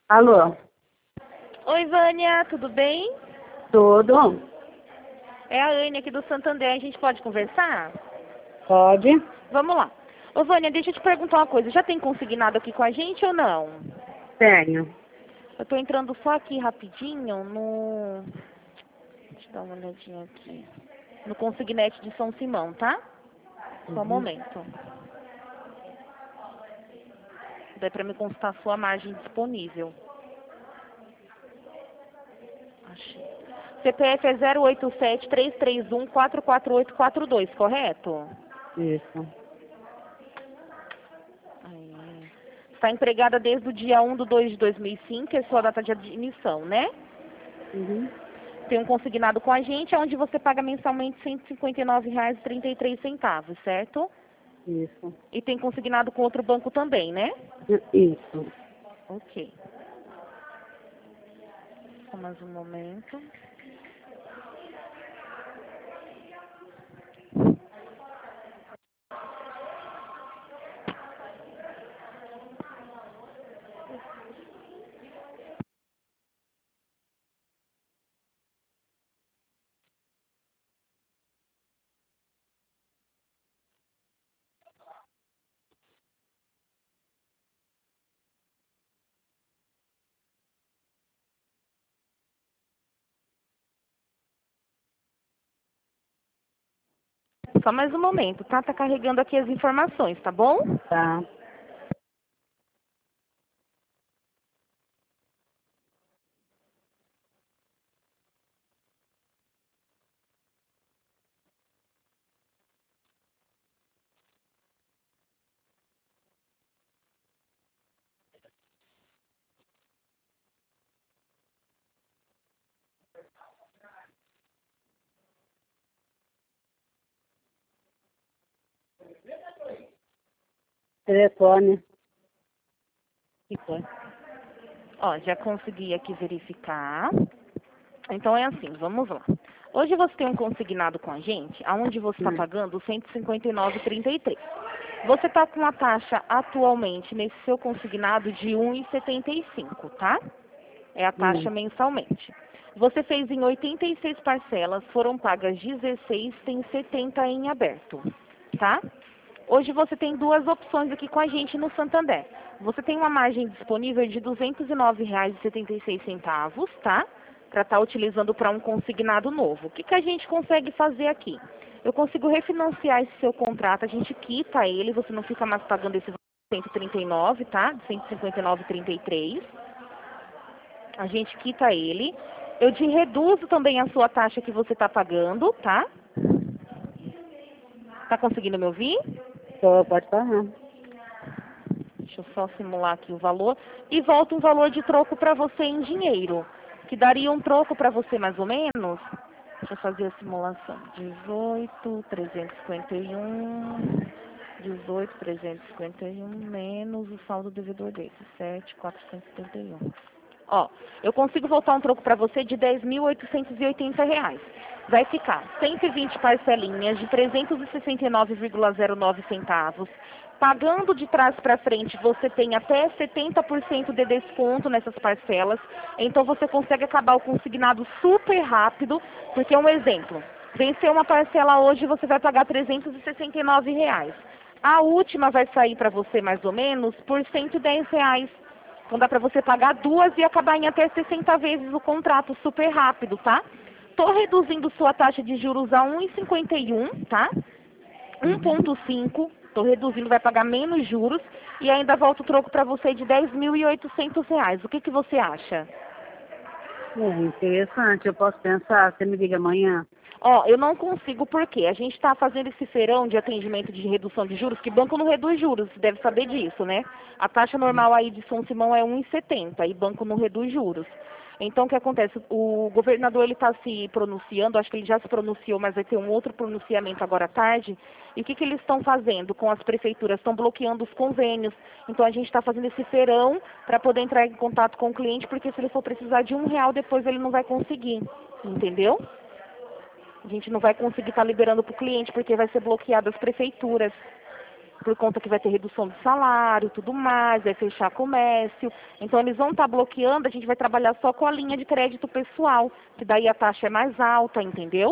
Alô? Oi, Vânia, tudo bem? Tudo? É a Anne aqui do Santander, a gente pode conversar? Pode? Vamos lá. Ô, Vânia, deixa eu te perguntar uma coisa. Já tem consignado aqui com a gente ou não? Tenho. Eu tô entrando só aqui rapidinho no... Deixa eu dar uma olhadinha aqui. No consignete de São Simão, tá? Só um momento. Daí pra me constar a sua margem disponível. Achei. CPF é 087-331-44842, correto? Isso. Aí. Está empregada desde o dia 1/2/2005, que é sua data de admissão, né? Uhum. Tem um consignado com a gente, onde você paga mensalmente R$ 159,33, certo? Isso. E tem consignado com outro banco também, né? Isso. Ok. Só mais um momento. Só mais um momento, tá? Tá carregando aqui as informações, tá bom? Tá. Telefone. Que foi? Ó, já consegui aqui verificar. Então é assim, vamos lá. Hoje você tem um consignado com a gente, aonde você está pagando R$ 159,33. Você está com uma taxa atualmente nesse seu consignado de R$ 1,75, tá? É a taxa mensalmente. Você fez em 86 parcelas, foram pagas 16, tem 70 em aberto, tá? Hoje você tem duas opções aqui com a gente no Santander. Você tem uma margem disponível de R$ 209,76, tá? Para estar utilizando para um consignado novo. O que a gente consegue fazer aqui? Eu consigo refinanciar esse seu contrato, a gente quita ele, você não fica mais pagando esse 139, tá? De 159,33. A gente quita ele. Eu te reduzo também a sua taxa que você está pagando, tá? Tá conseguindo me ouvir? Pode falar. Deixa eu só simular aqui o valor. E volta um valor de troco para você em dinheiro. Que daria um troco para você mais ou menos. Deixa eu fazer a simulação. 18,351. 18,351 menos o saldo devedor dele. 7,471. Ó, eu consigo voltar um troco para você de R$ 10.880. Vai ficar 120 parcelinhas de 369,09 centavos. Pagando de trás para frente, você tem até 70% de desconto nessas parcelas. Então você consegue acabar o consignado super rápido, porque um exemplo, venceu uma parcela hoje, você vai pagar R$ 369. A última vai sair para você mais ou menos por R$ 110. Então dá para você pagar duas e acabar em até 60 vezes o contrato super rápido, tá? Tô reduzindo sua taxa de juros a 1,51, tá? 1,5. Tô reduzindo, vai pagar menos juros e ainda volta o troco para você de R$ 10.800. O que você acha? É interessante. Eu posso pensar. Você me liga amanhã? Ó, eu não consigo porque a gente está fazendo esse feirão de atendimento de redução de juros, que banco não reduz juros, você deve saber disso, né? A taxa normal aí de São Simão é 1,70 e banco não reduz juros. Então, o que acontece? O governador ele está se pronunciando, acho que ele já se pronunciou, mas vai ter um outro pronunciamento agora à tarde. E o que eles estão fazendo com as prefeituras? Estão bloqueando os convênios. Então, a gente está fazendo esse feirão para poder entrar em contato com o cliente, porque se ele for precisar de R$ 1, depois ele não vai conseguir. Entendeu? A gente não vai conseguir estar liberando para o cliente, porque vai ser bloqueado as prefeituras. por conta que vai ter redução de salário, tudo mais, vai fechar comércio. Então, eles vão estar bloqueando, a gente vai trabalhar só com a linha de crédito pessoal, que daí a taxa é mais alta, entendeu?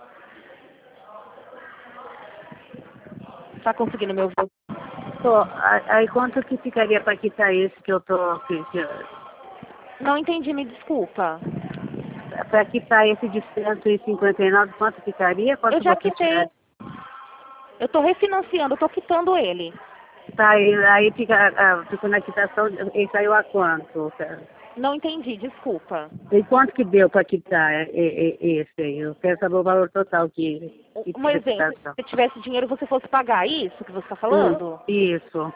Tá conseguindo me ouvir? Aí quanto que ficaria para quitar esse que eu tô... Não entendi, me desculpa. Para quitar esse de 159, quanto ficaria? Eu Quanto já você quitei. tiver? Eu estou refinanciando, eu estou quitando ele. Tá, aí fica na quitação, ele saiu a quanto? Não entendi, desculpa. E quanto que deu para quitar esse aí? Eu quero saber o valor total que Um teve a exemplo, se quitação. você tivesse dinheiro e você fosse pagar isso que você está falando? Isso.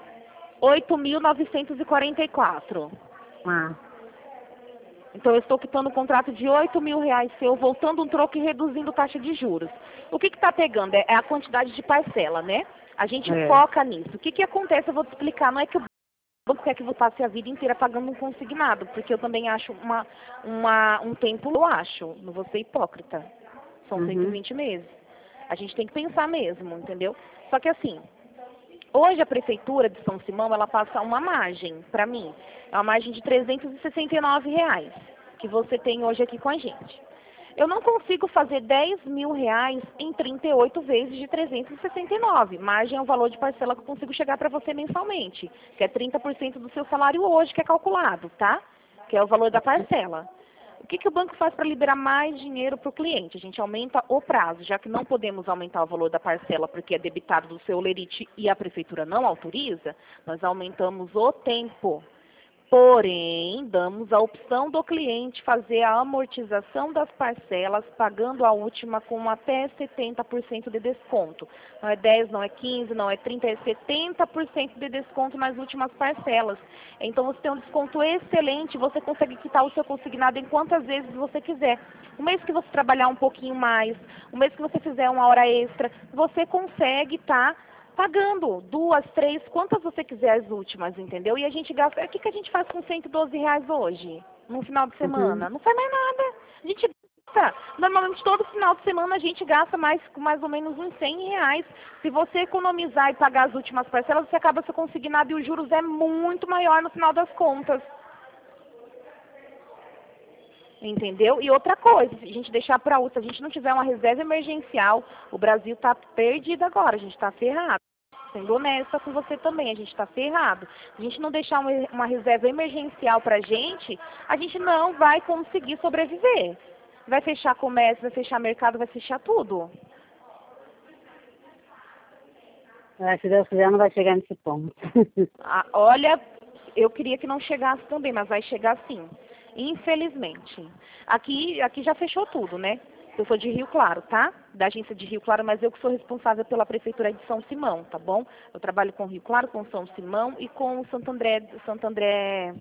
8.944. Ah, Então, eu estou quitando um contrato de R$ 8.000 seu, voltando um troco e reduzindo taxa de juros. O que está pegando? É a quantidade de parcela, né? A gente é. foca nisso. O que acontece? Eu vou te explicar. Não é que o banco quer que você passe a vida inteira pagando um consignado, porque eu também acho um tempo, eu acho, não vou ser hipócrita. São 120 meses. A gente tem que pensar mesmo, entendeu? Só que assim, hoje a prefeitura de São Simão, ela passa uma margem, para mim, é uma margem de R$ 369, que você tem hoje aqui com a gente. Eu não consigo fazer R$ 10.000 em 38 vezes de 369. Margem é o valor de parcela que eu consigo chegar para você mensalmente, que é 30% do seu salário hoje, que é calculado, tá? Que é o valor da parcela. O que o banco faz para liberar mais dinheiro para o cliente? A gente aumenta o prazo, já que não podemos aumentar o valor da parcela porque é debitado do seu lerite e a prefeitura não autoriza, nós aumentamos o tempo. Porém, damos a opção do cliente fazer a amortização das parcelas, pagando a última com até 70% de desconto. Não é 10, não é 15, não é 30, é 70% de desconto nas últimas parcelas. Então, você tem um desconto excelente, você consegue quitar o seu consignado em quantas vezes você quiser. O mês que você trabalhar um pouquinho mais, o mês que você fizer uma hora extra, você consegue estar pagando 2, 3, quantas você quiser as últimas, entendeu? E a gente gasta. O que a gente faz com R$ 112 hoje, no final de semana? Não faz mais nada. A gente gasta. Normalmente todo final de semana a gente gasta mais ou menos uns R$ 100. Se você economizar e pagar as últimas parcelas, você acaba seu consignado e os juros é muito maior no final das contas. Entendeu? E outra coisa, se a gente deixar para outra, se a gente não tiver uma reserva emergencial, o Brasil está perdido agora, a gente está ferrado. Sendo honesta com você também, a gente está ferrado. Se a gente não deixar uma reserva emergencial para a gente não vai conseguir sobreviver. Vai fechar comércio, vai fechar mercado, vai fechar tudo. Se Deus quiser, não vai chegar nesse ponto. Olha, eu queria que não chegasse também, mas vai chegar sim. Infelizmente. Aqui já fechou tudo, né? Eu sou de Rio Claro, tá? Da agência de Rio Claro, mas eu que sou responsável pela prefeitura de São Simão, tá bom? Eu trabalho com Rio Claro, com São Simão e com Santo André, Santo André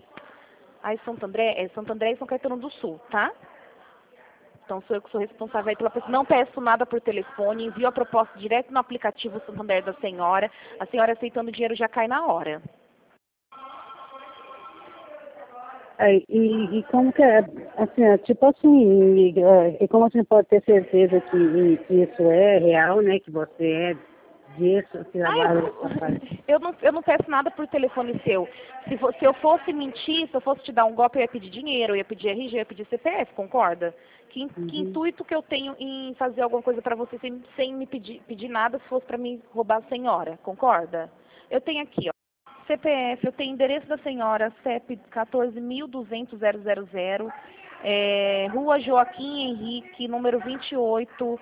e São Caetano do Sul, tá? Então sou eu que sou responsável aí pela prefeitura. Não peço nada por telefone, envio a proposta direto no aplicativo Santander da senhora. A senhora aceitando o dinheiro já cai na hora. E como que é, assim, tipo assim, e como você pode ter certeza que isso é real, né, que você é disso, que trabalha nessa parte? Eu não peço nada por telefone seu. Se eu fosse mentir, se eu fosse te dar um golpe, eu ia pedir dinheiro, eu ia pedir RG, eu ia pedir CPF, concorda? Que intuito que eu tenho em fazer alguma coisa para você sem me pedir nada se fosse para me roubar a senhora, concorda? Eu tenho aqui, ó. CPF, eu tenho endereço da senhora, CEP 14.200.000, Rua Joaquim Henrique, número 28,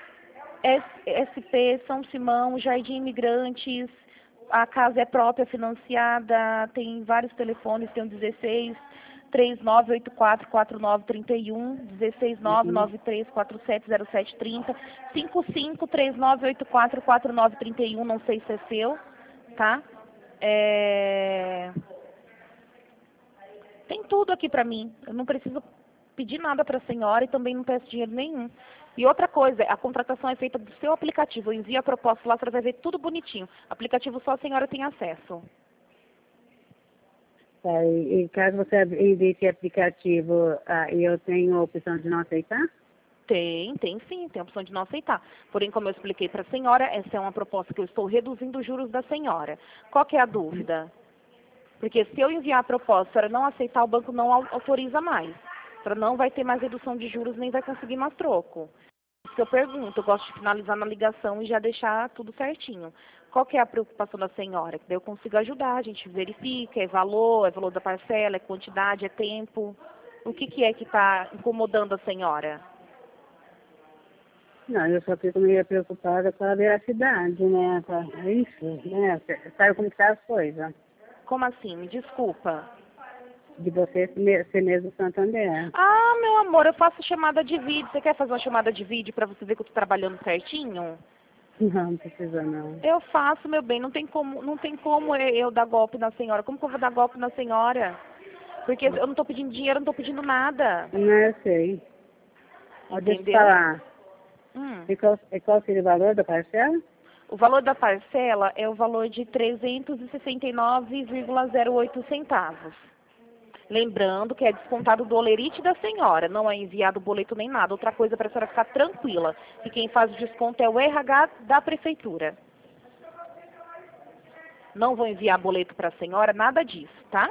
SP São Simão, Jardim Imigrantes, a casa é própria, financiada, tem vários telefones, tem o 16 39844931, 16 993470730, 55 39844931, não sei se é seu, tá? Tem tudo aqui pra mim. Eu não preciso pedir nada para a senhora e também não peço dinheiro nenhum. E outra coisa, a contratação é feita do seu aplicativo. Eu envio a proposta lá, a senhora vai ver tudo bonitinho. Aplicativo só a senhora tem acesso. Tá, e caso você abrir esse aplicativo, eu tenho a opção de não aceitar? Tem sim, tem a opção de não aceitar. Porém, como eu expliquei para a senhora, essa é uma proposta que eu estou reduzindo os juros da senhora. Qual que é a dúvida? Porque se eu enviar a proposta, a senhora não aceitar, o banco não autoriza mais. A senhora não vai ter mais redução de juros, nem vai conseguir mais troco. Isso que eu pergunto, eu gosto de finalizar na ligação e já deixar tudo certinho. Qual que é a preocupação da senhora? Que daí eu consigo ajudar, a gente verifica, é valor da parcela, é quantidade, é tempo. O que é que está incomodando a senhora? Não, eu só fico meio preocupada com a veracidade, né? É isso, né? Sabe como que tá as coisas? Como assim? Me desculpa. De você ser mesmo Santander. Ah, meu amor, eu faço chamada de vídeo. Você quer fazer uma chamada de vídeo para você ver que eu tô trabalhando certinho? Não precisa não. Eu faço, meu bem. Não tem como eu dar golpe na senhora. Como que eu vou dar golpe na senhora? Porque eu não tô pedindo dinheiro, eu não tô pedindo nada. Não, eu sei. Ó, deixa eu te Entendeu? falar. E qual seria o valor da parcela? O valor da parcela é o valor de 369,08 centavos. Lembrando que é descontado do olerite da senhora, não é enviado boleto nem nada. Outra coisa para a senhora ficar tranquila, que quem faz o desconto é o RH da prefeitura. Não vou enviar boleto para a senhora, nada disso, tá?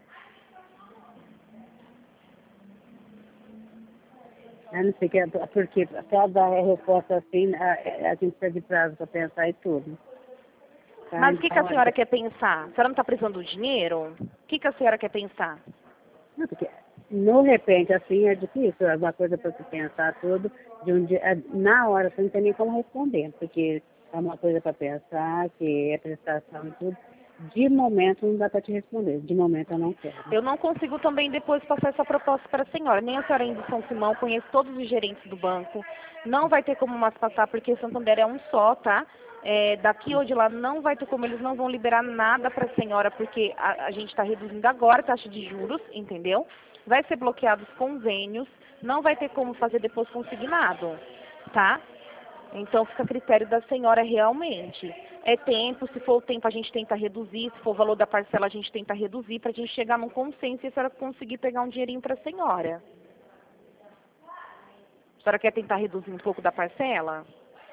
Eu não sei, porque cada resposta assim, a gente pede prazo para pensar e tudo. Tá? Mas o que a Então, senhora quer pensar? A senhora não está precisando do dinheiro? O que a senhora quer pensar? não, porque no repente assim é difícil, é uma coisa para você pensar tudo, de um dia, na hora você não tem nem como responder, porque é uma coisa para pensar, que é prestação e tudo. De momento não dá para te responder, de momento eu não quero. Eu não consigo também depois passar essa proposta para a senhora. Nem a senhora ainda de São Simão, conheço todos os gerentes do banco. Não vai ter como mais passar, porque Santander é um só, tá? Daqui ou de lá não vai ter como, eles não vão liberar nada para a senhora, porque a gente está reduzindo agora a taxa de juros, entendeu? Vai ser bloqueados convênios, não vai ter como fazer depois consignado, tá? Então fica a critério da senhora realmente. É tempo, se for o tempo a gente tenta reduzir, se for o valor da parcela a gente tenta reduzir para a gente chegar num consenso e a senhora conseguir pegar um dinheirinho para a senhora. A senhora quer tentar reduzir um pouco da parcela?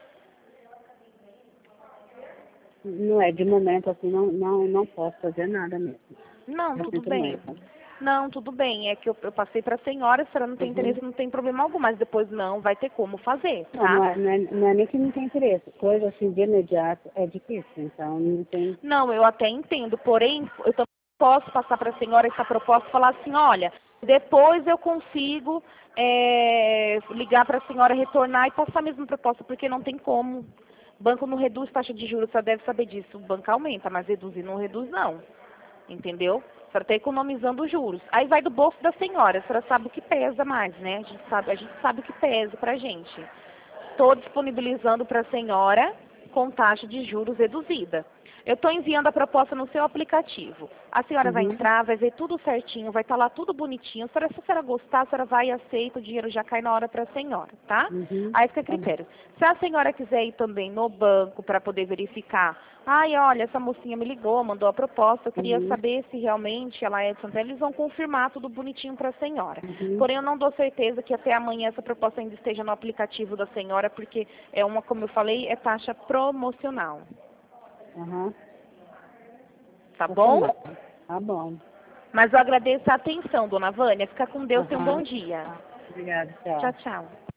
Não é, de momento assim não posso fazer nada mesmo. Não, Eu tudo sinto bem. muito. Não, tudo bem. É que eu passei para a senhora, a senhora não tem interesse, não tem problema algum, mas depois não vai ter como fazer, Não, tá? não é nem que não tem interesse. Coisa assim de imediato é difícil, então não tem. Não, eu até entendo, porém, eu também posso passar para a senhora essa proposta e falar assim, olha, depois eu consigo ligar para a senhora retornar e passar a mesma proposta, porque não tem como. O banco não reduz taxa de juros, você deve saber disso. O banco aumenta, mas reduzir não reduz não. Entendeu? A senhora está economizando os juros. Aí vai do bolso da senhora, a senhora sabe o que pesa mais, né? A gente sabe o que pesa pra gente. Estou disponibilizando para a senhora com taxa de juros reduzida. Eu estou enviando a proposta no seu aplicativo. A senhora vai Uhum, entrar, vai ver tudo certinho, vai estar lá tudo bonitinho. Se a senhora gostar, a senhora vai e aceita, o dinheiro já cai na hora para a senhora, tá? uhum, Aí fica a tá bom. critério. Se a senhora quiser ir também no banco para poder verificar, ai, olha, essa mocinha me ligou, mandou a proposta, eu queria Uhum, saber se realmente ela é de Santana, eles vão confirmar tudo bonitinho para a senhora. uhum, Porém, eu não dou certeza que até amanhã essa proposta ainda esteja no aplicativo da senhora, porque é uma, como eu falei, é taxa promocional. aham, Tá tá bom? tomado. Tá bom. Mas eu agradeço a atenção, dona Vânia. Fica com Deus, tenha um bom Aham, dia. tá. Obrigada, Tchau, tchau. tchau.